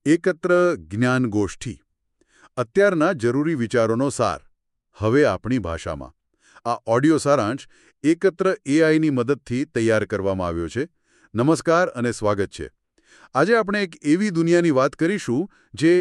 એકત્ર જ્ઞાન ગોષ્ઠી અત્યારના જરૂરી વિચારોનો સાર હવે આપણી ભાષામાં આ ઓડિયો સારાંશ એકત્ર એઆઈની મદદથી તૈયાર કરવામાં આવ્યો છે. નમસ્કાર અને સ્વાગત છે. આજે આપણે એક એવી દુનિયાની વાત કરીશું જે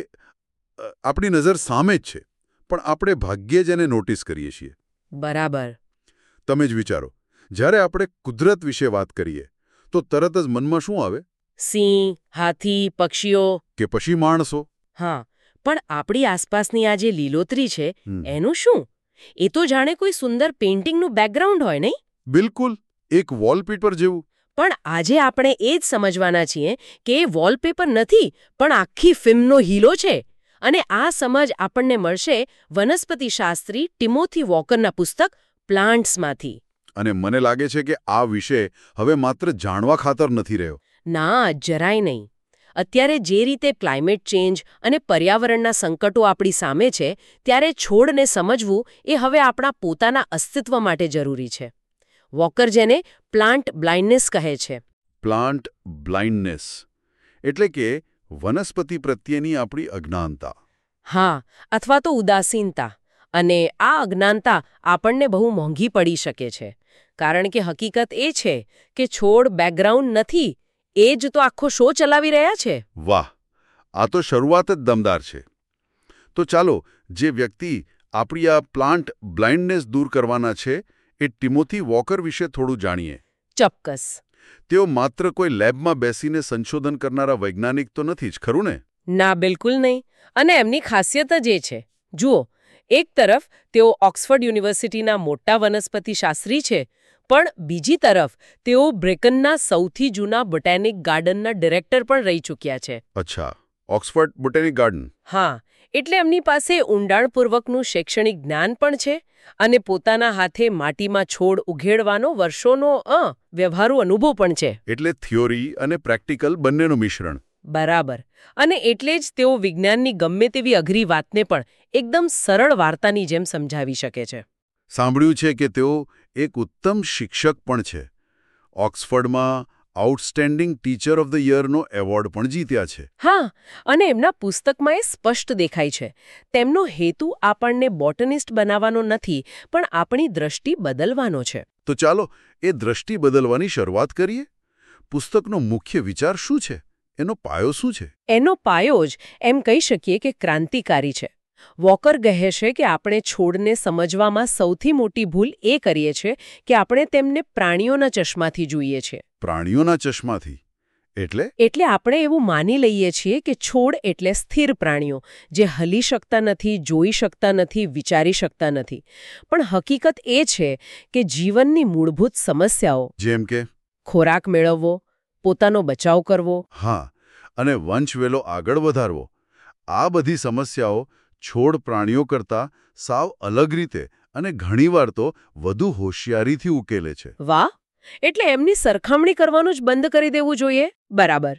આપણી નજર સામે જ છે, પણ આપણે ભાગ્યે જ એને નોટિસ કરીએ છીએ. બરાબર. તમે જ વિચારો, જ્યારે આપણે કુદરત વિશે વાત કરીએ તો તરત જ મનમાં શું આવે? સિંહ, હાથી, પક્ષીઓ કે પછી માણસો? હા, પણ આપણી આસપાસની આ જે લીલોતરી છે એનું શું? એ તો જાણે કોઈ સુંદર પેઇન્ટિંગનું બેકગ્રાઉન્ડ હોય, નહીં? બિલકુલ, એક વોલપેપર જેવું. પણ આજે આપણે એ જ સમજવાના છીએ કે એ વોલપેપર નથી, પણ આખી ફિલ્મનો હીરો છે. અને આ સમજ આપણને મળશે વનસ્પતિશાસ્ત્રી ટિમોથી વોકરના પુસ્તક પ્લાન્ટ્સમાંથી. અને મને લાગે છે કે આ વિષય હવે માત્ર જાણવા ખાતર નથી રહ્યો. ના, જરાય નહીં. અત્યારે જે રીતે ક્લાઇમેટ ચેન્જ અને પર્યાવરણના સંકટો આપણી સામે છે, ત્યારે છોડને સમજવું એ હવે આપણા પોતાના અસ્તિત્વ માટે જરૂરી છે. વોકર જેને પ્લાન્ટ બ્લાઇન્ડનેસ કહે છે. પ્લાન્ટ બ્લાઇન્ડનેસ એટલે કે વનસ્પતિ પ્રત્યેની આપણી અજ્ઞાનતા. હા, અથવા તો ઉદાસીનતા. અને આ અજ્ઞાનતા આપણને બહુ મોંઘી પડી શકે છે. કારણ કે હકીકત એ છે કે છોડ બેકગ્રાઉન્ડ નથી, એ જ તો આખો શો ચલાવી રહ્યા છે. વાહ, આ તો શરૂઆત જ દમદાર છે. તો ચાલો, જે વ્યક્તિ આપણી આ પ્લાન્ટ બ્લાઇન્ડનેસ દૂર કરવાના છે એ ટિમોથી વોકર વિશે થોડું જાણીએ. ચોક્કસ. તેઓ માત્ર કોઈ લેબમાં બેસીને સંશોધન કરનારા વૈજ્ઞાનિક તો નથી જ, ખરું ને? ના, બિલકુલ નહીં. અને એમની ખાસિયત જ એ છે. જુઓ, એક તરફ તેઓ ઓક્સફર્ડ યુનિવર્સિટીના મોટા વનસ્પતિશાસ્ત્રી છે, પણ બીજી તરફ તેઓ બ્રેકનના સૌથી જૂના બોટેનિક ગાર્ડનના ડિરેક્ટર પણ રહી ચૂક્યા છે. અચ્છા, ઓક્સફર્ડ બોટેનિક ગાર્ડન. હા, એટલે એમની પાસે ઊંડાણપૂર્વકનું શૈક્ષણિક જ્ઞાન પણ છે અને પોતાના હાથે માટીમાં છોડ ઉઘેડવાનો વર્ષોનો વ્યવહારુ અનુભવ પણ છે. એટલે થિયોરી અને પ્રેક્ટિકલ બંનેનું મિશ્રણ. બરાબર. અને એટલે જ તેઓ વિજ્ઞાનની ગમે તેવી અઘરી વાતને પણ એકદમ સરળ વાર્તાની જેમ સમજાવી શકે છે. સાંભળ્યું છે કે તેઓ એક ઉત્તમ શિક્ષક પણ છે. ઓક્સફર્ડમાં આઉટસ્ટેન્ડિંગ ટીચર ઓફ ધ યરનો એવોર્ડ પણ જીત્યા છે. હા, અને એમના પુસ્તકમાં એ સ્પષ્ટ દેખાય છે. તેમનો હેતુ આપણને બોટનિસ્ટ બનાવવાનો નથી, પણ આપણી દ્રષ્ટિ બદલવાનો છે. તો ચાલો એ દ્રષ્ટિ બદલવાની શરૂઆત કરીએ. પુસ્તકનો મુખ્ય વિચાર શું છે? એનો પાયો શું છે? એનો પાયો જ એમ કહી શકીએ કે ક્રાંતિકારી છે. વોકર કહે છે કે આપણે છોડને સમજવામાં સૌથી મોટી ભૂલ એ કરીએ છીએ કે આપણે તેમને પ્રાણીઓના ચશ્માથી જોઈએ છીએ. પ્રાણીઓના ચશ્માથી? એટલે આપણે એવું માની લઈએ છીએ કે છોડ એટલે સ્થિર પ્રાણીઓ જે હલી શકતા નથી, જોઈ શકતા નથી, વિચારી શકતા નથી. પણ હકીકત એ છે કે જીવનની મૂળભૂત સમસ્યાઓ, જેમ કે ખોરાક મેળવવો, પોતાનો બચાવ કરવો, હા, અને વંશવેલો આગળ વધારવો, આ બધી સમસ્યાઓ છોડ પ્રાણીઓ કરતાં સાવ અલગ રીતે અને ઘણીવાર તો વધુ હોશિયારીથી ઉકેલે છે. વાહ! એટલે એમની સરખામણી કરવાનું જ બંધ કરી દેવું જોઈએ. બરાબર.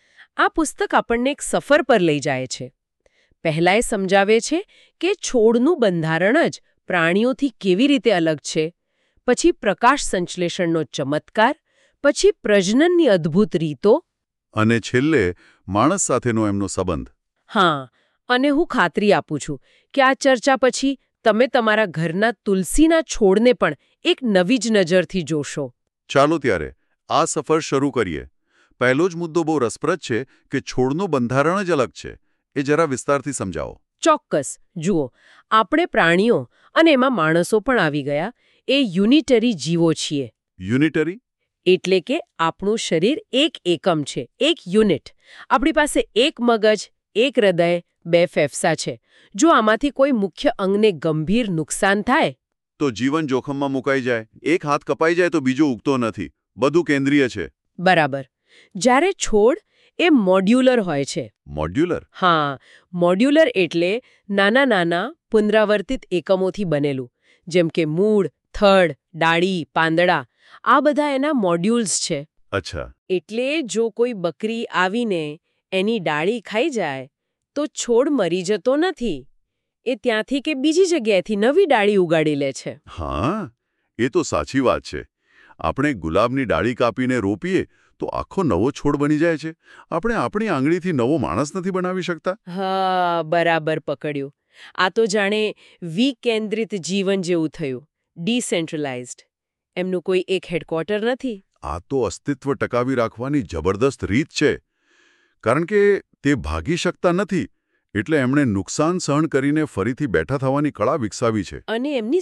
આ પુસ્તક આપણને એક સફર પર લઈ જાય છે. પહેલા એ સમજાવે છે કે છોડનું બંધારણ જ પ્રાણીઓથી કેવી રીતે અલગ છે, પછી પ્રકાશ સંશ્લેષણનો ચમત્કાર, પછી પ્રજનનની અદ્ભુત રીતો, અને છેલ્લે માણસ સાથેનો એમનો સંબંધ. હા, અને હું ખાતરી આપું છું કે આ ચર્ચા પછી તમે તમારા ઘરના તુલસીના છોડને પણ એક નવી જ નજરથી જોશો. ચાલો ત્યારે આ સફર શરૂ કરીએ. પહેલો જ મુદ્દો બહુ રસપ્રદ છે કે છોડનું બંધારણ જ અલગ છે. એ જરા વિસ્તારથી સમજાવો. ચોક્કસ. જુઓ, આપણે પ્રાણીઓ અને એમાં માણસો પણ આવી ગયા એ યુનિટરી જીવો છીએ. યુનિટરી? એટલે કે આપણું શરીર એક એકમ છે, એક યુનિટ. આપણી પાસે એક મગજ, એક હૃદય, 2 ફેફસા છે. જો આમાંથી કોઈ મુખ્ય અંગને ગંભીર નુકસાન થાય તો જીવન જોખમમાં મુકાઈ જાય. એક હાથ કપાઈ જાય તો બીજો ઉગતો નથી. બધું કેન્દ્રીય છે. બરાબર. જ્યારે છોડ એ મોડ્યુલર હોય છે. મોડ્યુલર? હા, મોડ્યુલર એટલે નાના નાના પુનરાવર્તિત એકમોથી બનેલું. જેમ કે મૂળ, થડ, ડાળી, પાંદડા, આ બધા એના મોડ્યુલ્સ છે. અચ્છા. એટલે જો કોઈ બકરી આવીને એની ડાળી ખાઈ જાય તો છોડ મરી જતો નથી. એ ત્યાંથી કે બીજી જગ્યાએથી નવી ડાળી ઉગાડી લે છે. હા, એ તો સાચી વાત છે. આપણે ગુલાબની ડાળી કાપીને રોપીએ તો આખો નવો છોડ બની જાય છે. આપણે આપણી આંગળીથી નવો માણસ નથી બનાવી શકતા? હા, બરાબર પકડ્યું. આ તો જાણે વિકેન્દ્રિત જીવન જેવું થયું, ડિસેન્ટ્રલાઇઝ્ડ. એમનું કોઈ એક હેડક્વાર્ટર નથી. આ તો અસ્તિત્વ ટકાવી રાખવાની જબરદસ્ત રીત છે. કારણ કે તે ભાગી શકતા નથી, એટલે એમણે નુકસાન સહન કરીને ફરીથી બેઠા થવાની કળા વિકસાવી છે. અને એમની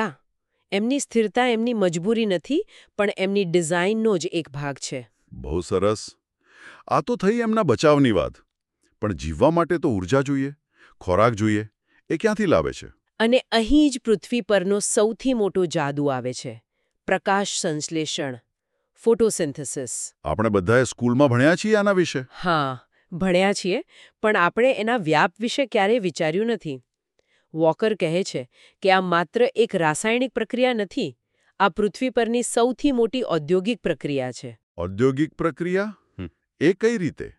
સ્થિરતા એમની મજબૂરી નથી, પણ એમની ડિઝાઇનનો જ એક ભાગ છે. બહુ સરસ. આ તો થઈ એમના બચાવની વાત. પણ જીવવા માટે તો ઊર્જા જોઈએ, ખોરાક જોઈએ. એ ક્યાંથી લાવે છે? અને અહીં જ પૃથ્વી પરનો સૌથી મોટો જાદુ આવે છે. પ્રકાશ સંશ્લેષણ, ફોટોસિન્થેસિસ. આપણે બધાએ સ્કૂલમાં ભણ્યા છીએ આના વિશે. હા, ભણ્યા છીએ, પણ આપણે એના વ્યાપ વિશે ક્યારેય વિચાર્યું નથી. વોકર કહે છે કે આ માત્ર એક રાસાયણિક પ્રક્રિયા નથી, આ પૃથ્વી પરની સૌથી મોટી ઔદ્યોગિક પ્રક્રિયા છે. ઔદ્યોગિક પ્રક્રિયા? એ કઈ રીતે?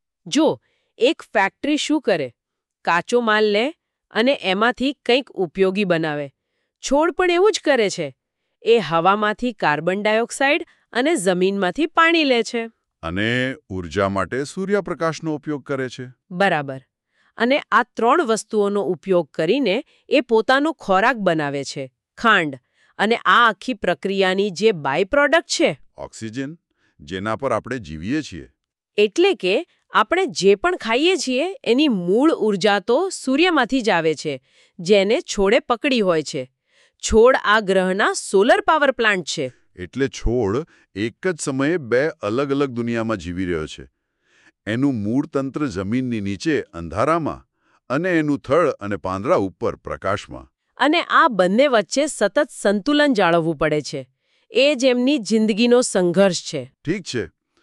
જો એક ફેક્ટરી શું કરે? કાચો માલ લે અને એમાંથી કંઈક ઉપયોગી બનાવે. છોડ પણ એવું જ કરે છે. એ હવામાંથી કાર્બન ડાયોક્સાઇડ અને જમીનમાંથી પાણી લે છે. અને ઊર્જા માટે સૂર્યપ્રકાશનો ઉપયોગ કરે છે. બરાબર. અને આ ત્રણ વસ્તુઓનો ઉપયોગ કરીને એ પોતાનો ખોરાક બનાવે છે, ખાંડ. અને આ આખી પ્રક્રિયાની જે બાય પ્રોડક્ટ છે, ઓક્સિજન, જેના પર આપણે જીવીએ છીએ. એટલે કે આપણે જે પણ ખાઈએ છીએ એની મૂળ ઊર્જા તો સૂર્યમાંથી જ આવે છે, જેને છોડે પકડી હોય છે. છોડ આ ગ્રહના સોલર પાવર પ્લાન્ટ છે. એટલે છોડ એક જ સમયે બે અલગ અલગ દુનિયામાં જીવી રહ્યો છે. એનું મૂળ તંત્ર જમીનની નીચે અંધારામાં અને એનું થડ અને પાંદડા ઉપર પ્રકાશમાં. અને આ બંને વચ્ચે સતત સંતુલન જાળવવું પડે છે. એ જ એમની જિંદગીનો સંઘર્ષ છે. ઠીક છે,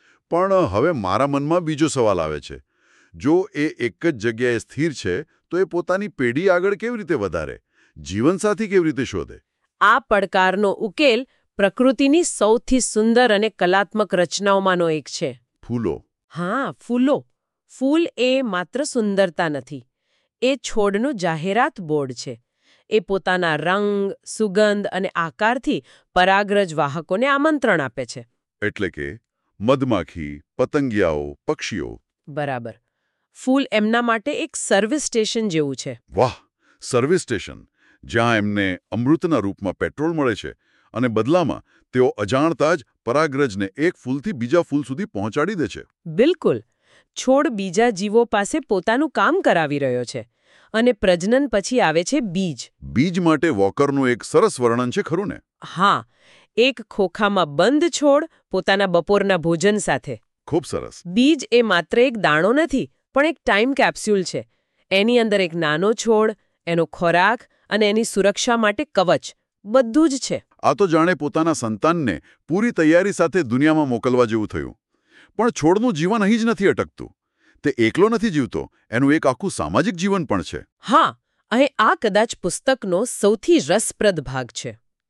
પણ હવે મારા મનમાં બીજો સવાલ આવે છે. જો એ એક જ જગ્યાએ સ્થિર છે, તો એ પોતાની પેઢી આગળ કેવી રીતે વધારે? જીવનસાથી કેવી રીતે શોધે? આ પડકારનો ઉકેલ પ્રકૃતિની સૌથી સુંદર અને કલાત્મક રચનાઓમાંનો એક છે. ફૂલો. હા, ફૂલો. ફૂલ એ માત્ર સુંદરતા નથી. એ છોડનું જાહેરાત બોર્ડ છે. એ પોતાના રંગ, સુગંધ અને આકારથી પરાગરજ વાહકોને આમંત્રણ આપે છે. એટલે કે મધમાખી, પતંગિયાઓ, પક્ષીઓ. બરાબર. ફૂલ એમના માટે એક સર્વિસ સ્ટેશન જેવું છે. વાહ! સર્વિસ સ્ટેશન, જ્યાં એમને અમૃતના રૂપમાં પેટ્રોલ મળે છે અને બદલામાં તેઓ અજાણતા જ પરાગરજને એક ફૂલથી બીજા ફૂલ સુધી પહોંચાડી દે છે. બિલકુલ. છોડ બીજા જીવો પાસે પોતાનું કામ કરાવી રહ્યો છે. અને પ્રજનન પછી આવે છે બીજ. બીજ માટે વોકરનું એક સરસ વર્ણન છે, ખરું ને? હા, એક ખોખામાં બંધ છોડ પોતાના બપોરના ભોજન સાથે. ખૂબ સરસ. બીજ એ માત્ર એક દાણો નથી, પણ એક ટાઈમ કેપ્સ્યુલ છે. એની અંદર એક નાનો છોડ, એનો ખોરાક અને એની સુરક્ષા માટે કવચ, બધું જ છે. આ તો જાણે પોતાના સંતાનને પૂરી તૈયારી સાથે દુનિયામાં મોકલવા જેવું થયું. પણ છોડનું જીવન અહીં જ નથી અટકતું. તે એકલો નથી જીવતો, એનું એક આખું સામાજિક જીવન પણ છે. હા, અને આ કદાચ પુસ્તકનો સૌથી રસપ્રદ ભાગ છે.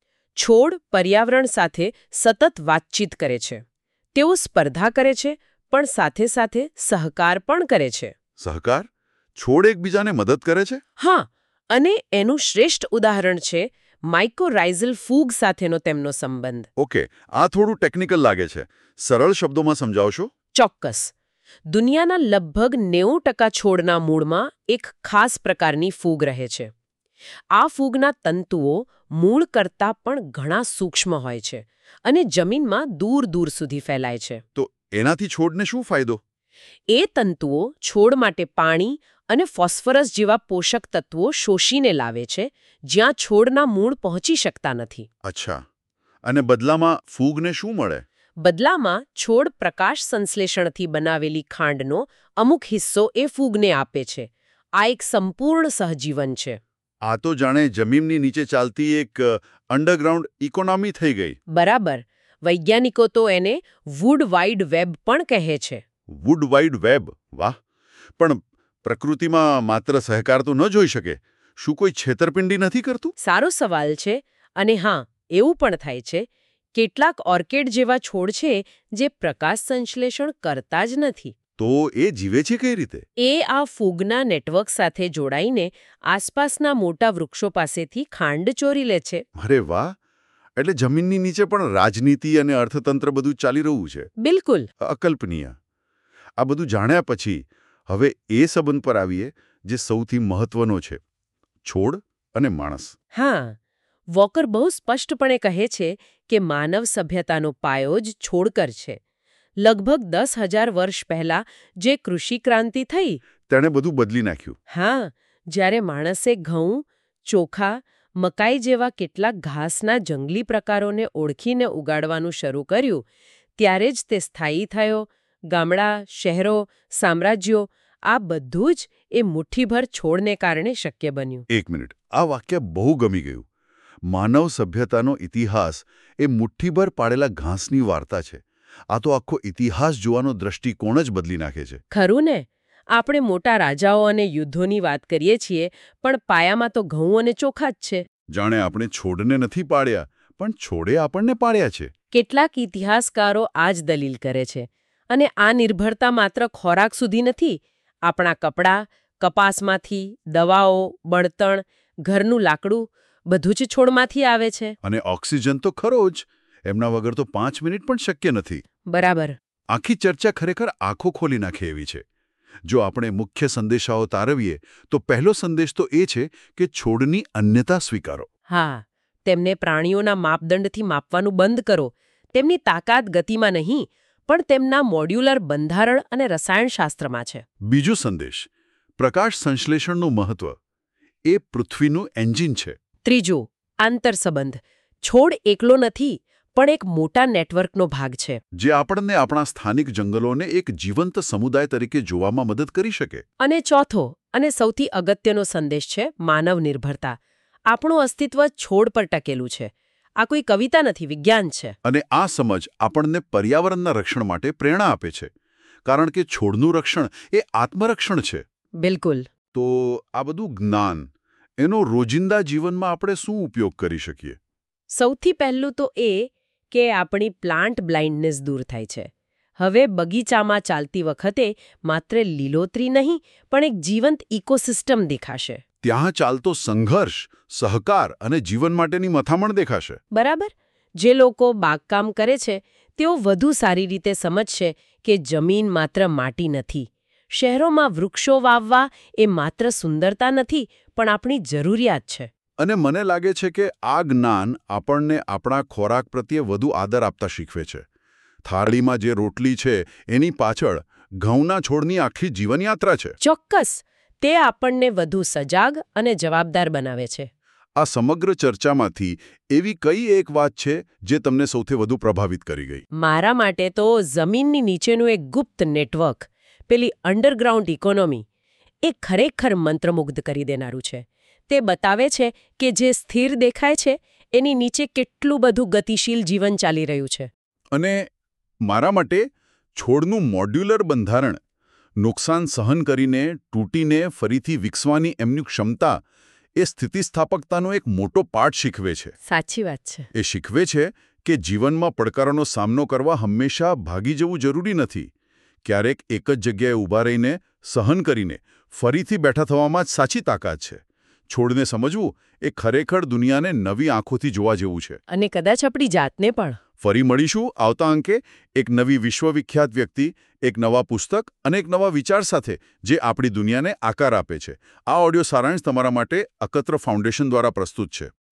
છોડ પર્યાવરણ સાથે સતત વાતચીત કરે છે. તેઓ સ્પર્ધા કરે છે, પણ સાથે સાથે સહકાર પણ કરે છે. સહકાર? છોડ એકબીજાને મદદ કરે છે? હા, અને એનું શ્રેષ્ઠ ઉદાહરણ છે માઇકોરાઇઝલ ફૂગ સાથેનો તેમનો સંબંધ. ઓકે, આ થોડું ટેકનિકલ લાગે છે. સરળ શબ્દોમાં સમજાવશો? ચોક્કસ. દુનિયાના લગભગ 90% છોડના મૂળમાં એક ખાસ પ્રકારની ફૂગ રહે છે. આ ફૂગના તંતુઓ મૂળ કરતાં પણ ઘણા સૂક્ષ્મ હોય છે અને જમીનમાં દૂર દૂર સુધી ફેલાય છે. તો એનાથી છોડને શું ફાયદો? એ તંતુઓ છોડ માટે પાણી અને ફોસ્ફરસ જેવા પોષક તત્વો શોષીને લાવે છે, જ્યાં છોડના મૂળ પહોંચી શકતા નથી. અચ્છા. અને બદલામાં ફૂગને શું મળે? બદલામાં છોડ પ્રકાશ સંશ્લેષણથી બનાવેલી ખાંડનો અમુક હિસ્સો એ ફૂગને આપે છે. આ એક સંપૂર્ણ સહજીવન છે. આ તો જાણે જમીનની નીચે ચાલતી એક અંડરગ્રાઉન્ડ ઇકોનોમી થઈ ગઈ. બરાબર. વૈજ્ઞાનિકો તો એને વુડ વાઇડ વેબ પણ કહે છે. Wood wide web? વાહ! પણ પ્રકૃતિમાં માત્ર સહકાર તો ન જોઈ શકે. શું કોઈ છેતરપિંડી નથી કરતું? સારો સવાલ છે. અને હા, એવું પણ થાય છે. કેટલાક ઓર્કિડ જેવા છોડ છે જે પ્રકાશ સંશ્લેષણ કરતા જ નથી. તો એ જીવે છે કઈ રીતે? એ આ ફૂગના નેટવર્ક સાથે જોડાઈને આસપાસના મોટા વૃક્ષો પાસેથી ખાંડ ચોરી લે છે. અરે વાહ! એટલે જમીનની નીચે પણ રાજનીતિ અને અર્થતંત્ર બધું ચાલી રહ્યું છે. બિલકુલ. અકલ્પનીય. આ બધું જાણ્યા પછી હવે એ સંબંધ પર આવીએ જે સૌથી મહત્વનો છે, છોડ અને માણસ. હા, વોકર બહુ સ્પષ્ટપણે કહે છે કે માનવ સભ્યતાનો પાયો જ છોડકર છે. લગભગ 10,000 વર્ષ પહેલા જે કૃષિ ક્રાંતિ થઈ, તેણે બધું બદલી નાખ્યું. હા, જ્યારે માણસે ઘઉં, ચોખા, મકાઈ જેવા કેટલાક ઘાસના જંગલી પ્રકારોને ઓળખીને ઉગાડવાનું શરૂ કર્યું, ત્યારે જ તે સ્થાયી થયો. ગામડા, શહેરો, સામ્રાજ્યો, આ બધું જ એ મુઠ્ઠીભર છોડને કારણે શક્ય બન્યું. એક મિનિટ, આ વાક્ય બહુ ગમી ગયું. માનવ સભ્યતાનો ઇતિહાસ એ મુઠ્ઠીભર પાડેલા ઘાસની વાર્તા છે. આ તો આખો ઇતિહાસ જોવાનો દ્રષ્ટિકોણ જ બદલી નાખે છે. ખરું ને? આપણે મોટા રાજાઓ અને યુદ્ધોની વાત કરીએ છીએ, પણ પાયામાં તો ઘઉં અને ચોખા જ છે. જાણે આપણે છોડને નથી પાડ્યા, પણ છોડે આપણને પાડ્યા છે. કેટલાક ઇતિહાસકારો આ જ દલીલ કરે છે. અને આ નિર્ભરતા માત્ર ખોરાક સુધી નથી. આપણા કપડાં, કપાસમાંથી, દવાઓ, બળતણ, ઘરનું લાકડું, બધું જ છોડમાંથી આવે છે. અને ઓક્સિજન તો ખરો જ. એમના વગર તો 5 મિનિટ પણ શક્ય નથી. બરાબર. આખી ચર્ચા ખરેખર આંખો ખોલી નાખે એવી છે. જો આપણે મુખ્ય સંદેશાઓ તારવીએ તો પહેલો સંદેશ તો એ છે કે છોડની અન્યતા સ્વીકારો. હા, તેમને પ્રાણીઓના માપદંડથી માપવાનું બંધ કરો. તેમની તાકાત ગતિમાં નહીં, પણ તેમના મોડ્યુલર બંધારણ અને રસાયણશાસ્ત્રમાં છે. બીજો સંદેશ, પ્રકાશ સંશ્લેષણનું મહત્વ. એ પૃથ્વીનું એન્જિન છે. ત્રીજો, આંતરસંબંધ. છોડ એકલો નથી, પણ એક મોટા નેટવર્કનો ભાગ છે. જે આપણને આપણા સ્થાનિક જંગલોને એક જીવંત સમુદાય તરીકે જોવામાં મદદ કરી શકે. અને ચોથો અને સૌથી અગત્યનો સંદેશ છે માનવ નિર્ભરતા. આપણું અસ્તિત્વ છોડ પર ટકેલું છે. આ કોઈ કવિતા નથી, વિજ્ઞાન છે. અને આ સમજ આપણને પર્યાવરણના રક્ષણ માટે પ્રેરણા આપે છે. કારણ કે છોડનું રક્ષણ એ આત્મરક્ષણ છે. બિલકુલ. તો આ બધું જ્ઞાન, એનો રોજિંદા જીવનમાં આપણે શું ઉપયોગ કરી શકીએ? સૌથી પહેલું તો એ કે આપણી પ્લાન્ટ બ્લાઇન્ડનેસ દૂર થાય છે. હવે બગીચામાં ચાલતી વખતે માત્ર લીલોતરી નહીં, પણ એક જીવંત ઇકોસિસ્ટમ દેખાશે. ત્યાં ચાલતો સંઘર્ષ, સહકાર અને જીવન માટેની મથામણ દેખાશે. બરાબર. જે લોકો બાગકામ કરે છે તેઓ વધુ સારી રીતે સમજશે કે જમીન માત્ર માટી નથી. શહેરોમાં વૃક્ષો વાવવા એ માત્ર સુંદરતા નથી, પણ આપણી જરૂરિયાત છે. અને મને લાગે છે કે આ જ્ઞાન આપણને આપણા ખોરાક પ્રત્યે વધુ આદર આપતા શીખવે છે. થાળીમાં જે રોટલી છે એની પાછળ ઘઉંના છોડની આખી જીવનયાત્રા છે. ચોક્કસ. તે આપણને વધુ સજાગ અને જવાબદાર બનાવે છે. આ સમગ્ર ચર્ચામાંથી એવી કઈ એક વાત છે જે તમને સૌથી વધુ પ્રભાવિત કરી ગઈ? મારા માટે તો જમીનની નીચેનું એક ગુપ્ત નેટવર્ક, પેલી અંડરગ્રાઉન્ડ ઇકોનોમી, એ ખરેખર મંત્રમુગ્ધ કરી દેનારું છે. તે બતાવે છે કે જે સ્થિર દેખાય છે એની નીચે કેટલું બધું ગતિશીલ જીવન ચાલી રહ્યું છે. અને મારા માટે છોડનું મોડ્યુલર બંધારણ, નુકસાન સહન કરીને તૂટીને ફરીથી વિકસવાની એમની ક્ષમતા, એ સ્થિતિસ્થાપકતાનો એક મોટો પાઠ શીખવે છે. સાચી વાત છે. એ શીખવે છે કે જીવનમાં પડકારોનો સામનો કરવા હંમેશા ભાગી જવું જરૂરી નથી. ક્યારેક એક જ જગ્યાએ ઊભા રહીને, સહન કરીને, ફરીથી બેઠા થવામાં જ સાચી તાકાત છે. છોડને સમજવું એ ખરેખર દુનિયાને નવી આંખોથી જોવા જેવું છે. અને કદાચ આપણી જાતને પણ. ફરી મળીશું આવતા અંકે એક નવી વિશ્વવિખ્યાત વ્યક્તિ, એક નવા પુસ્તક અને એક નવા વિચાર સાથે જે આપણી દુનિયાને આકાર આપે છે. આ ઓડિયો સારાંશ તમારા માટે અકત્ર ફાઉન્ડેશન દ્વારા પ્રસ્તુત છે.